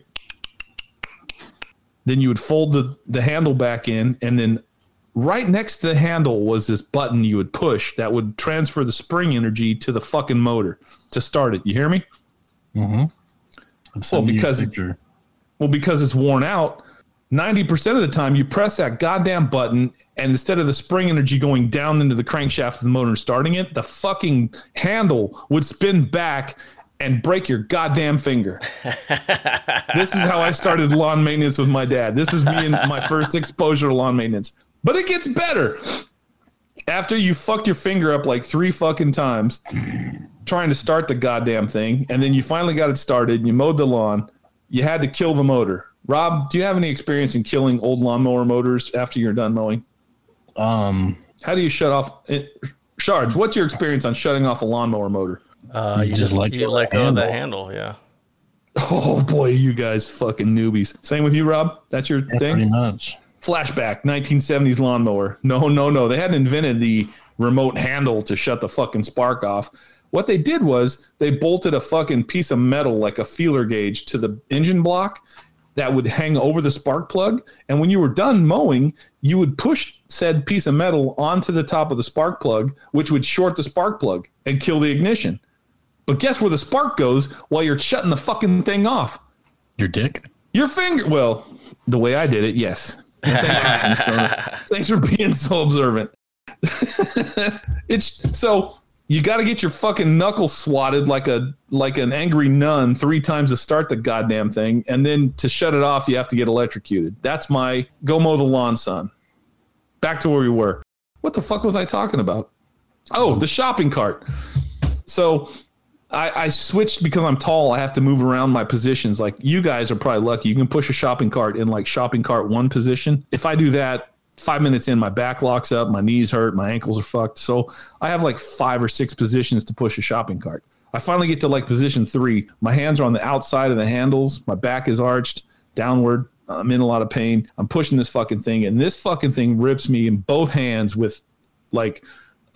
Then you would fold the handle back in, and then right next to the handle was this button you would push that would transfer the spring energy to the fucking motor to start it. You hear me? Mm-hmm. Because it's worn out, 90% of the time you press that goddamn button, and instead of the spring energy going down into the crankshaft of the motor and starting it, the fucking handle would spin back and break your goddamn finger. This is how I started lawn maintenance with my dad. This is me and my first exposure to lawn maintenance. But it gets better. After you fucked your finger up like 3 fucking times trying to start the goddamn thing, and then you finally got it started and you mowed the lawn, you had to kill the motor. Rob, do you have any experience in killing old lawnmower motors after you're done mowing? How do you shut off Shards, what's your experience on shutting off a lawnmower motor? You let go of the handle, yeah. Oh boy, you guys fucking newbies. Same with you, Rob? That's your thing? Pretty much. Flashback, 1970s lawnmower. No. They hadn't invented the remote handle to shut the fucking spark off. What they did was they bolted a fucking piece of metal, like a feeler gauge, to the engine block that would hang over the spark plug. And when you were done mowing, you would push said piece of metal onto the top of the spark plug, which would short the spark plug and kill the ignition. But guess where the spark goes while you're shutting the fucking thing off? Your dick? Your finger. Well, the way I did it, yes. Thanks for being so observant. It's so you got to get your fucking knuckles swatted like an angry nun 3 times to start the goddamn thing, and then to shut it off, you have to get electrocuted. That's my go mow the lawn, son. Back to where we were. What the fuck was I talking about? Oh, the shopping cart. So I switched because I'm tall. I have to move around my positions. Like you guys are probably lucky. You can push a shopping cart in like shopping cart 1 position. If I do that, 5 minutes in, my back locks up, my knees hurt, my ankles are fucked. So I have like 5 or 6 positions to push a shopping cart. I finally get to like position 3. My hands are on the outside of the handles. My back is arched downward. I'm in a lot of pain. I'm pushing this fucking thing, and this fucking thing rips me in both hands with like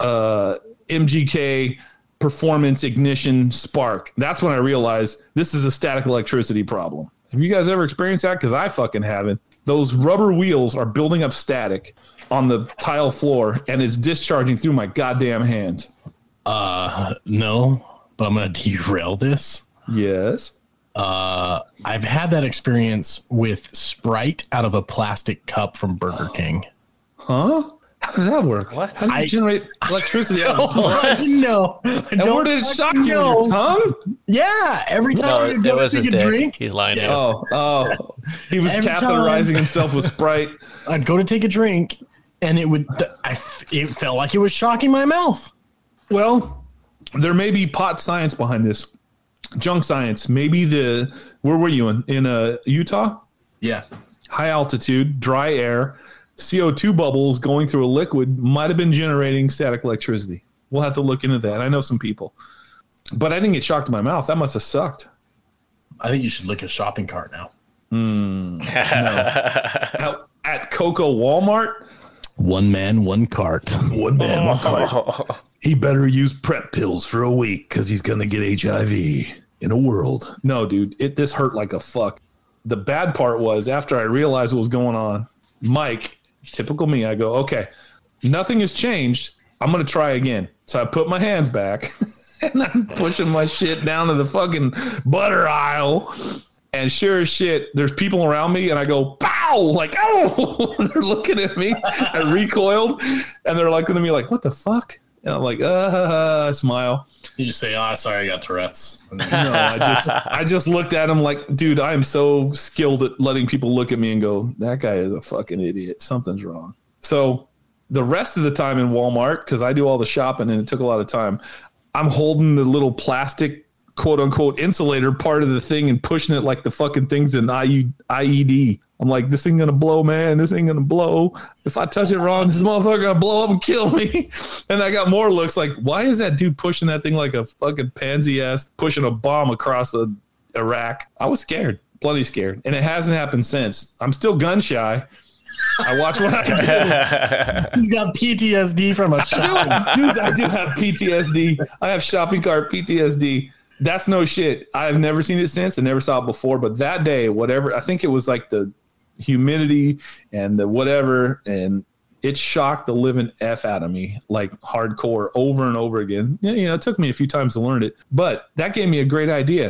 MGK performance ignition spark. That's when I realized this is a static electricity problem. Have you guys ever experienced that? Because I fucking haven't. Those rubber wheels are building up static on the tile floor, and it's discharging through my goddamn hands. No, but I'm going to derail this. Yes. I've had that experience with Sprite out of a plastic cup from Burger King. Huh? How does that work? What? How do you generate electricity out of I didn't know. And where did it shock you? Your tongue? Yeah, every time you it go was to his take a dick. drink. He's lying. Yeah. Oh. He was Every catheterizing time. himself with Sprite. I'd go to take a drink, and it felt like it was shocking my mouth. Well, there may be pot science behind this. Junk science. Maybe where were you in Utah? Yeah. High altitude, dry air, CO2 bubbles going through a liquid might have been generating static electricity. We'll have to look into that. I know some people. But I didn't get shocked in my mouth. That must have sucked. I think you should lick a shopping cart now. No. At Coco Walmart? One man, one cart. One man, one cart. He better use PrEP pills for a week because he's going to get HIV in a world. No, dude, this hurt like a fuck. The bad part was after I realized what was going on, Mike, typical me, I go, okay, nothing has changed. I'm going to try again. So I put my hands back and I'm pushing my shit down to the fucking butter aisle. And sure as shit, there's people around me and I go, pow, like, oh, they're looking at me. I recoiled and they're looking at me like, what the fuck? And I'm like, I smile. You just say, "Oh, sorry, I got Tourette's." No, I just looked at him like, dude, I am so skilled at letting people look at me and go, that guy is a fucking idiot. Something's wrong. So the rest of the time in Walmart, because I do all the shopping and it took a lot of time, I'm holding the little plastic quote unquote insulator part of the thing and pushing it like the fucking thing's an IED. I'm like, this ain't gonna blow, man. This ain't gonna blow. If I touch it wrong, this motherfucker gonna blow up and kill me. And I got more looks like, why is that dude pushing that thing like a fucking pansy ass pushing a bomb across Iraq? I was scared, bloody scared. And it hasn't happened since. I'm still gun shy. I watch what I do. He's got PTSD from a shot. Dude, I do have PTSD. I have shopping cart PTSD. That's no shit. I've never seen it since. I never saw it before. But that day, whatever, I think it was like the humidity and the whatever, and it shocked the living F out of me, like hardcore over and over again. You know, it took me a few times to learn it, but that gave me a great idea.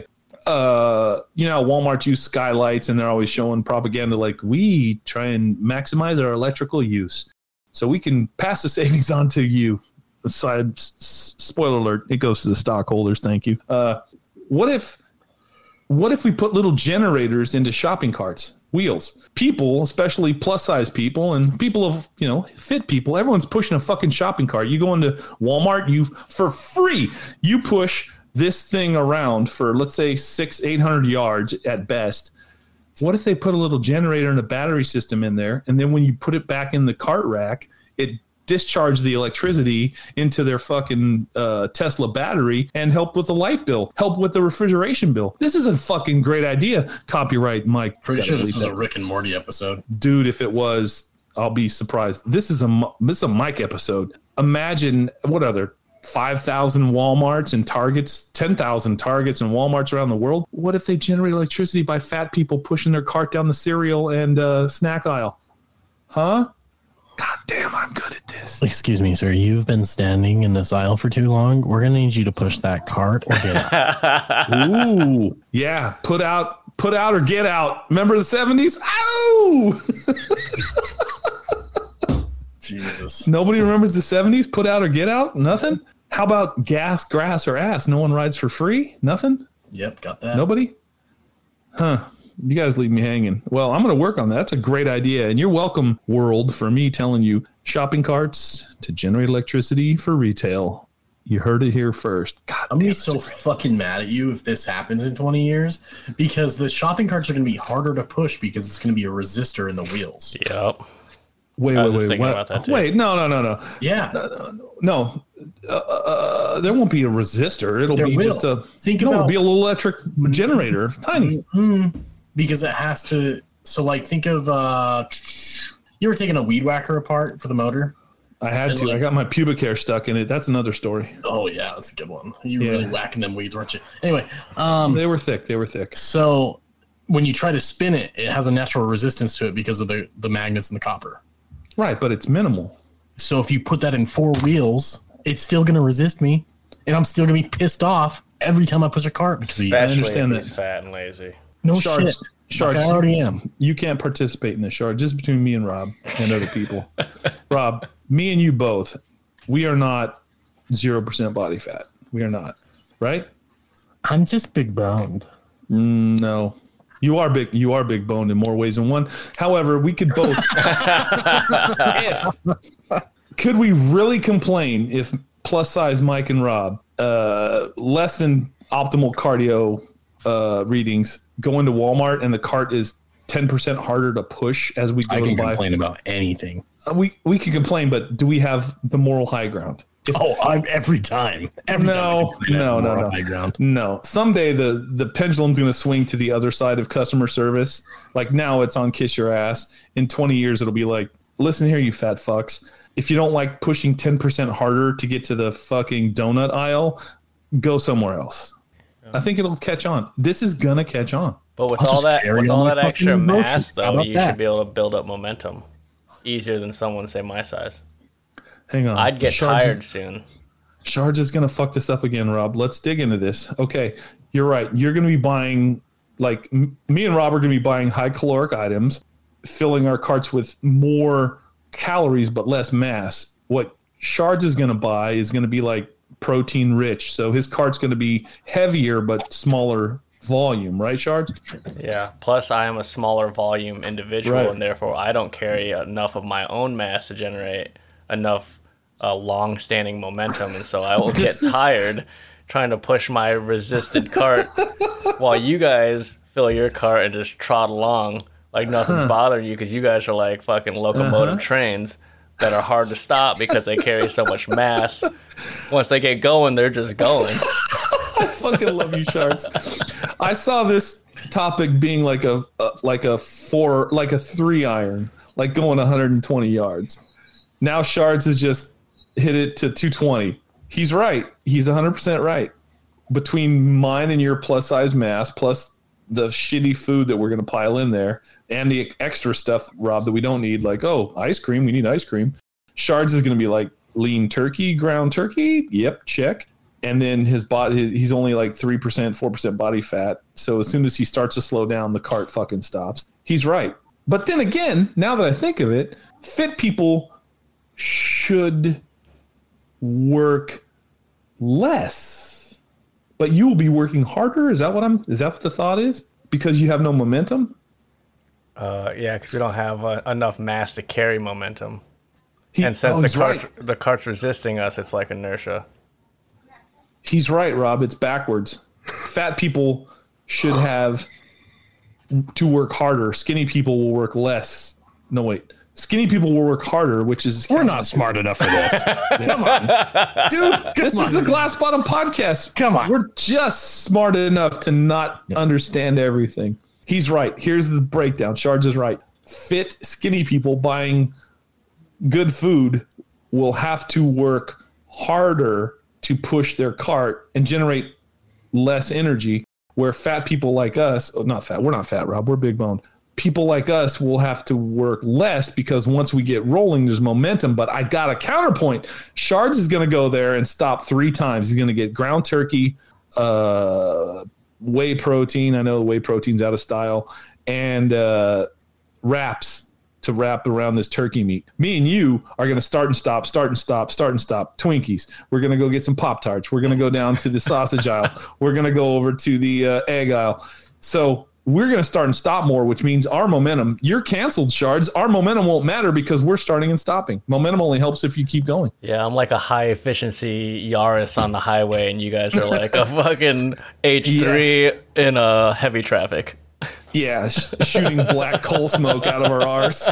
Walmart use skylights and they're always showing propaganda like we try and maximize our electrical use so we can pass the savings on to you. Spoiler alert, it goes to the stockholders. Thank you. What if we put little generators into shopping carts, wheels? People, especially plus size people and people of, fit people, everyone's pushing a fucking shopping cart. You go into Walmart, for free, you push this thing around for, let's say, 600-800 yards at best. What if they put a little generator and a battery system in there, and then when you put it back in the cart rack, it discharge the electricity into their fucking Tesla battery and help with the light bill, help with the refrigeration bill. This is a fucking great idea. Copyright Mike. Pretty sure this was a Rick and Morty episode. Dude, if it was, I'll be surprised. This is a Mike episode. Imagine what other 5,000 Walmarts and Targets, 10,000 Targets and Walmarts around the world. What if they generate electricity by fat people pushing their cart down the cereal and snack aisle? Huh? God damn, I'm good at this. Excuse me, sir. You've been standing in this aisle for too long. We're going to need you to push that cart or get out. Ooh. Yeah. Put out or get out. Remember the 70s? Ow! Jesus. Nobody remembers the 70s? Put out or get out? Nothing? How about gas, grass, or ass? No one rides for free? Nothing? Yep, got that. Nobody? Huh. You guys leave me hanging. Well, I'm going to work on that. That's a great idea. And you're welcome, world, for me telling you shopping carts to generate electricity for retail. You heard it here first. God, I'm going to be so fucking mad at you if this happens in 20 years because the shopping carts are going to be harder to push because it's going to be a resistor in the wheels. Yep. Wait. What? Wait, no. Yeah. No. There won't be a resistor. It'll be just a. It'll be a little electric generator, tiny. Mm-hmm. Because it has to. So, like, think of. You ever taken a weed whacker apart for the motor? I had to. Like, I got my pubic hair stuck in it. That's another story. Oh yeah, that's a good one. You were really whacking them weeds, weren't you? Anyway, they were thick. So when you try to spin it, it has a natural resistance to it because of the magnets and the copper. Right, but it's minimal. So if you put that in 4 wheels, it's still going to resist me, and I'm still going to be pissed off every time I push a cart. Especially if he's fat and lazy. No shit. Shards, like I already am. You can't participate in this, Shard. Just between me and Rob and other people. Rob, me and you both, we are not 0% body fat. We are not. Right? I'm just big boned. No. You are big boned in more ways than one. However, we could both. Could we really complain if plus size Mike and Rob, less than optimal cardio readings, go into Walmart and the cart is 10% harder to push as we go I can by? Complain about anything. We can complain, but do we have the moral high ground? Every time. No. High ground. No. Someday the pendulum's going to swing to the other side of customer service. Like now it's on kiss your ass. In 20 years, it'll be like, listen here, you fat fucks. If you don't like pushing 10% harder to get to the fucking donut aisle, go somewhere else. I think it'll catch on. This is going to catch on. But with all that extra mass, though, you should be able to build up momentum easier than someone, say, my size. Hang on. I'd get tired soon. Shards is going to fuck this up again, Rob. Let's dig into this. Okay, you're right. You're going to be buying, like, me and Rob are going to be buying high caloric items, filling our carts with more calories but less mass. What Shards is going to buy is going to be, like, protein rich. So his cart's going to be heavier but smaller volume, right, Shards? Yeah. Plus, I am a smaller volume individual, and therefore I don't carry enough of my own mass to generate enough long-standing momentum, and so I will get tired trying to push my resisted cart while you guys fill your cart and just trot along like nothing's bothering you, because you guys are like fucking locomotive trains that are hard to stop because they carry so much mass. Once they get going, they're just going. I fucking love you, Shards. I saw this topic being like a 3 iron, like going 120 yards. Now Shards has just hit it to 220. He's right. He's 100% right. Between mine and your plus size mass, plus the shitty food that we're going to pile in there, and the extra stuff, Rob, that we don't need, like, ice cream. We need ice cream. Shards is going to be like lean turkey, ground turkey. Yep, check. And then his body, he's only like 3%, 4% body fat. So as soon as he starts to slow down, the cart fucking stops. He's right. But then again, now that I think of it, fit people should work less, but you will be working harder. Is that what the thought is? Because you have no momentum? Yeah, because we don't have enough mass to carry momentum. And since the cart's resisting us, it's like inertia. He's right, Rob. It's backwards. Fat people should have to work harder. Skinny people will work less. No, wait. Skinny people will work harder, which is We're not smart enough for this. Come on. Dude, this is the Glass Bottom Podcast. Come on. We're just smart enough to not understand everything. He's right. Here's the breakdown. Shards is right. Fit, skinny people buying good food will have to work harder to push their cart and generate less energy, where fat people like us, not fat, we're not fat, Rob, we're big boned. People like us will have to work less because once we get rolling, there's momentum. But I got a counterpoint. Shards is going to go there and stop 3 times. He's going to get ground turkey, whey protein. I know whey protein's out of style, and wraps to wrap around this turkey meat. Me and you are going to start and stop Twinkies. We're going to go get some Pop-Tarts. We're going to go down to the sausage aisle. We're going to go over to the egg aisle. So we're going to start and stop more, which means our momentum, you're canceled, Shards. Our momentum won't matter because we're starting and stopping. Momentum only helps if you keep going. Yeah, I'm like a high efficiency Yaris on the highway, and you guys are like a fucking H3 in a heavy traffic. Yeah, shooting black coal smoke out of our arse.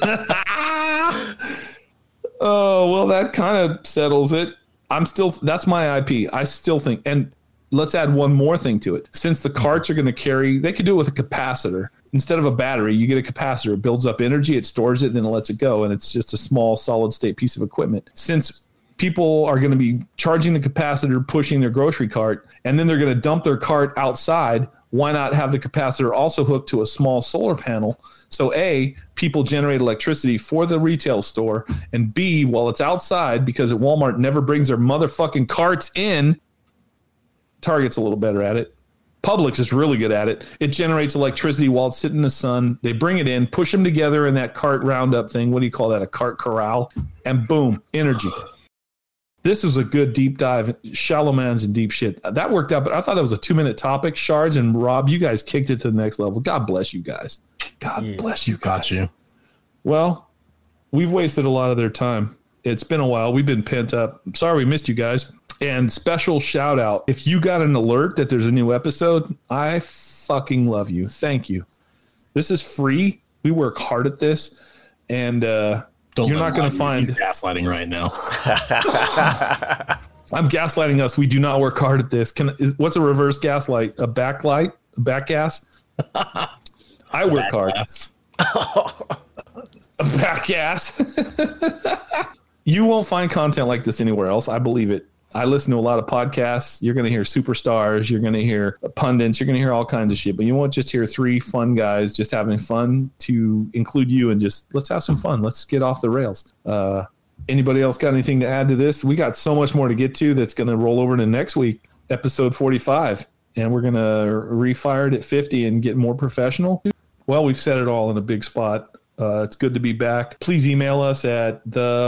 Oh, well, that kind of settles it. That's my IP. I still think, and let's add one more thing to it. Since the carts are going to carry, they could do it with a capacitor. Instead of a battery, you get a capacitor. It builds up energy, it stores it, and then it lets it go. And it's just a small solid state piece of equipment. Since people are going to be charging the capacitor, pushing their grocery cart, and then they're going to dump their cart outside, why not have the capacitor also hooked to a small solar panel? So A, people generate electricity for the retail store, and B, while it's outside, because at Walmart never brings their motherfucking carts in, Target's a little better at it. Publix is really good at it. It generates electricity while it's sitting in the sun. They bring it in, push them together in that cart roundup thing. What do you call that? A cart corral. And boom, energy. This was a good deep dive, shallow man's and deep shit. That worked out, but I thought that was a 2-minute topic. Shards and Rob, you guys kicked it to the next level. God bless you guys. God bless you guys. Got you. Well, we've wasted a lot of their time. It's been a while. We've been pent up. Sorry we missed you guys. And special shout out. If you got an alert that there's a new episode, I fucking love you. Thank you. This is free. We work hard at this. And, you're not going to find. He's gaslighting right now. I'm gaslighting us. We do not work hard at this. What's a reverse gaslight? A backlight? A back gas? I work hard. A back gas. You won't find content like this anywhere else. I believe it. I listen to a lot of podcasts. You're going to hear superstars. You're going to hear pundits. You're going to hear all kinds of shit. But you won't just hear 3 fun guys just having fun, to include you, and just let's have some fun. Let's get off the rails. Anybody else got anything to add to this? We got so much more to get to that's going to roll over to next week, episode 45. And we're going to refire it at 50 and get more professional. Well, we've said it all in a big spot. It's good to be back. Please email us at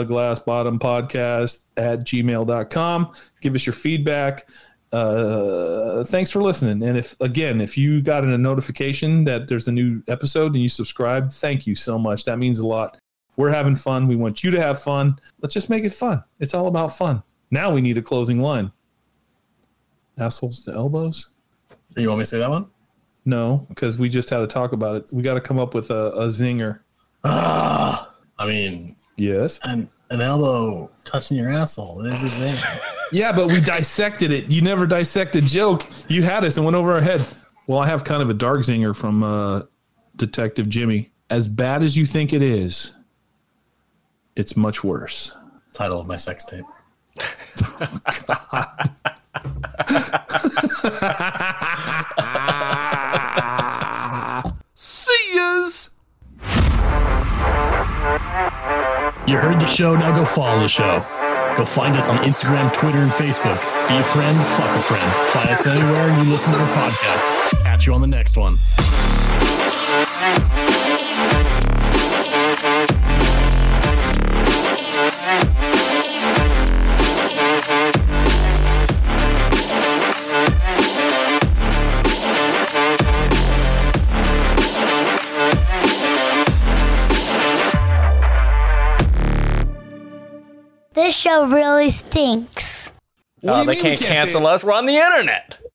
theglassbottompodcast@gmail.com. Give us your feedback. Thanks for listening. And if you got a notification that there's a new episode and you subscribe, thank you so much. That means a lot. We're having fun. We want you to have fun. Let's just make it fun. It's all about fun. Now we need a closing line. Assholes to elbows. You want me to say that one? No, because we just had to talk about it. We got to come up with a zinger. I mean, yes. An elbow touching your asshole. This is it. Yeah, but we dissected it. You never dissected joke. You had us and went over our head. Well, I have kind of a dark zinger from Detective Jimmy. As bad as you think it is, it's much worse. Title of my sex tape. Oh, God. See yous. You heard the show, now go follow the show. Go find us on Instagram, Twitter, and Facebook. Be a friend, fuck a friend. Find us anywhere you listen to our podcasts. Catch you on the next one. This show really stinks. They can't cancel us. We're on the internet.